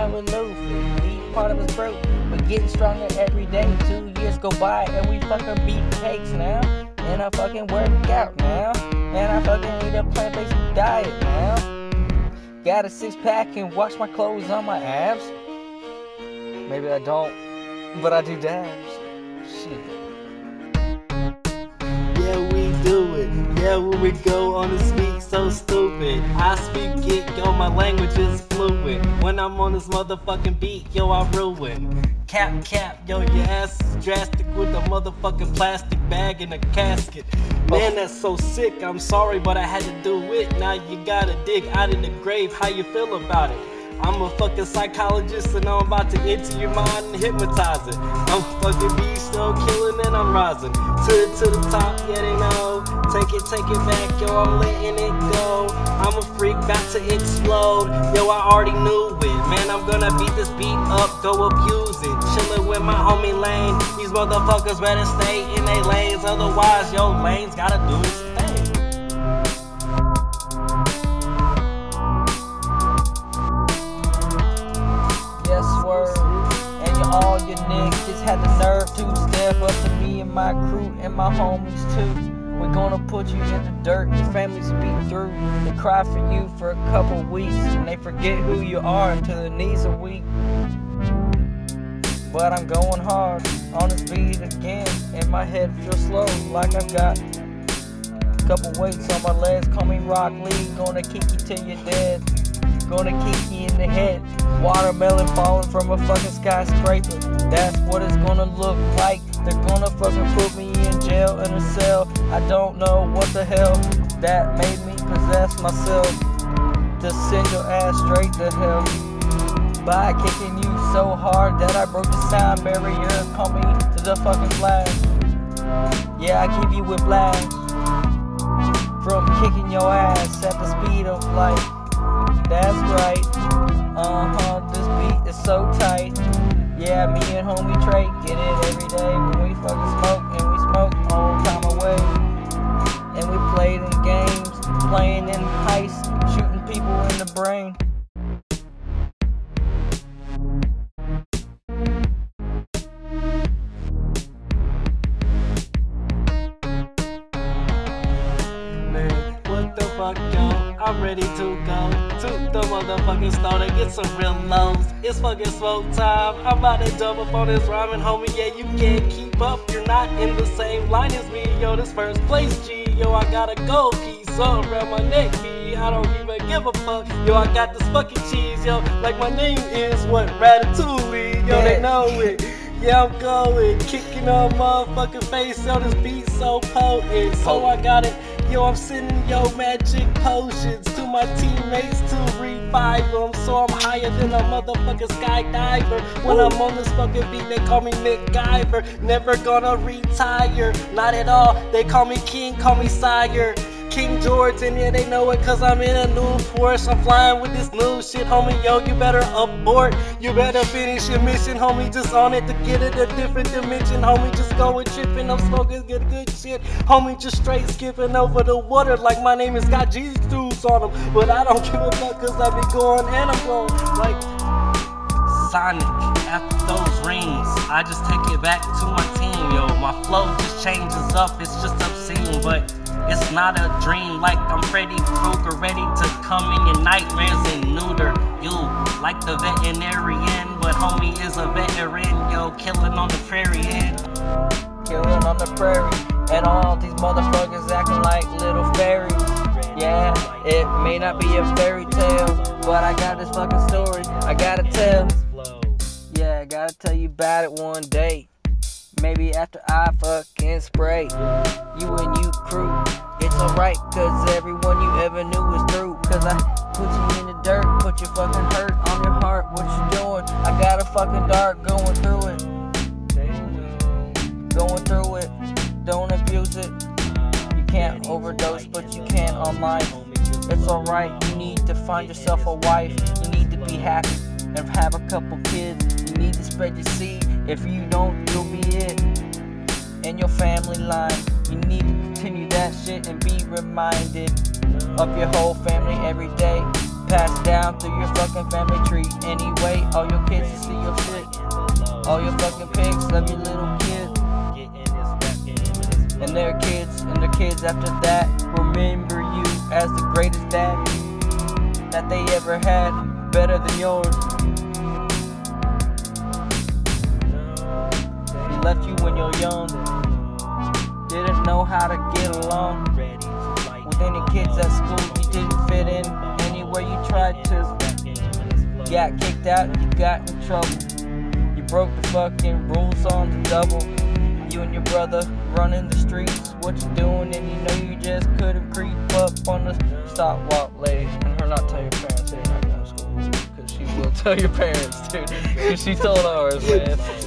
down with Luffy. He part of his group, but getting stronger every day. 2 years go by and we fucking beat cakes now. And I fucking work out now. And I fucking eat a plant-based diet now. Got a six-pack and wash my clothes on my abs. Maybe I don't, but I do dabs. Shit. Yeah, we do it. Yeah, when we go on the speak so stupid. I speak it, yo, my language is fluid. When I'm on this motherfucking beat, yo, I ruin. Cap, yo, your ass is drastic with a motherfucking plastic bag in a casket. Man, that's so sick, I'm sorry, but I had to do it. Now you gotta dig out of the grave, how you feel about it? I'm a fucking psychologist and I'm about to enter your mind and hypnotize it. I'm fucking beast, still killing and I'm rising to the top, yeah they know. Take it back, yo, I'm letting it go. I'm a freak, about to explode. Yo, I already knew it. Man, I'm gonna beat this beat up, go abuse it. Chillin' with my homie Lane. These motherfuckers better stay in their lanes, otherwise, yo, Lane's gotta do his thing. All your niggas had the nerve to step up to me and my crew and my homies too. We're gonna put you in the dirt, your families beat through. They cry for you for a couple weeks and they forget who you are until their knees are weak. But I'm going hard on this beat again and my head feels slow like I've got a couple weights on my legs. Call me Rock Lee, gonna kick you till you're dead. Gonna kick you in the head. Watermelon falling from a fucking skyscraper. That's what it's gonna look like. They're gonna fucking put me in jail, in a cell. I don't know what the hell that made me possess myself to send your ass straight to hell by kicking you so hard that I broke the sound barrier. Call me to the fucking flag. Yeah, I give you whiplash from kicking your ass at the speed of light. That's right, this beat is so tight. Yeah, me and homie Trey get it every day when we fucking smoke, and we smoke all time away. And we played in games, playing in heists, shooting people in the brain. Man, what the fuck, yo? I'm ready to go to the motherfucking store to get some real lows. It's fucking smoke time. I'm about to jump up on this rhyming, homie. Yeah, you can't keep up. You're not in the same line as me. Yo, this first place, G. Yo, I got a gold piece up around my neck, B. I don't even give a fuck. Yo, I got this fucking cheese. Yo, like my name is what? Ratatouille. Yo, they know it. Yeah, I'm going, kicking on motherfucking face. Yo, this beat so potent. So I got it. Yo, I'm sending yo magic potions to my teammates to revive them. So I'm higher than a motherfucking skydiver. When I'm on this fucking beat, they call me MacGyver. Never gonna retire, not at all. They call me King, call me Sire. King George, and yeah, they know it cause I'm in a new Porsche. I'm flying with this new shit, homie. Yo, you better abort. You better finish your mission, homie. Just on it to get it a different dimension, homie. Just going tripping, I'm smoking good shit, homie. Just straight skipping over the water like my name is got Jesus juice on them. But I don't give a fuck cause I be going and I'm going like Sonic. After those rings, I just take it back to my team, yo. My flow just changes up, it's just obscene, but it's not a dream. Like I'm Freddy Krueger, ready to come in your nightmares and neuter you like the veterinarian. But homie is a veteran, yo, killing on the prairie and killing on the prairie. And all these motherfuckers acting like little fairies. Yeah, it may not be a fairy tale, but I got this fucking story I gotta tell. Yeah, I gotta tell you about it one day. Maybe after I fucking spray you and you crew. It's alright, cause everyone you ever knew is through. Cause I put you in the dirt, put your fucking hurt on your heart. What you doing? I got a fucking dart going through it. Going through it, don't abuse it. You can't overdose, but you can on life. It's alright, you need to find yourself a wife. You need to be happy and have a couple kids. You need to spread your seed. If you don't, you'll be it in your family line. You need to continue that shit and be reminded of your whole family every day. Passed down through your fucking family tree. Anyway, All your kids to see your shit. All your fucking pics of your little kids. And their kids after that remember you as the greatest dad that they ever had, better than yours. He left you when you're young, didn't know how to get along with any kids at school. You didn't fit in anywhere you tried to. You got kicked out and you got in trouble. You broke the fucking rules on the double. You and your brother running the streets. What you doing? And you know you just couldn't creep up on the stop-walk lady. And her not tell your parents that you're not going to school. Because she will tell your parents, dude. Because she told ours, man.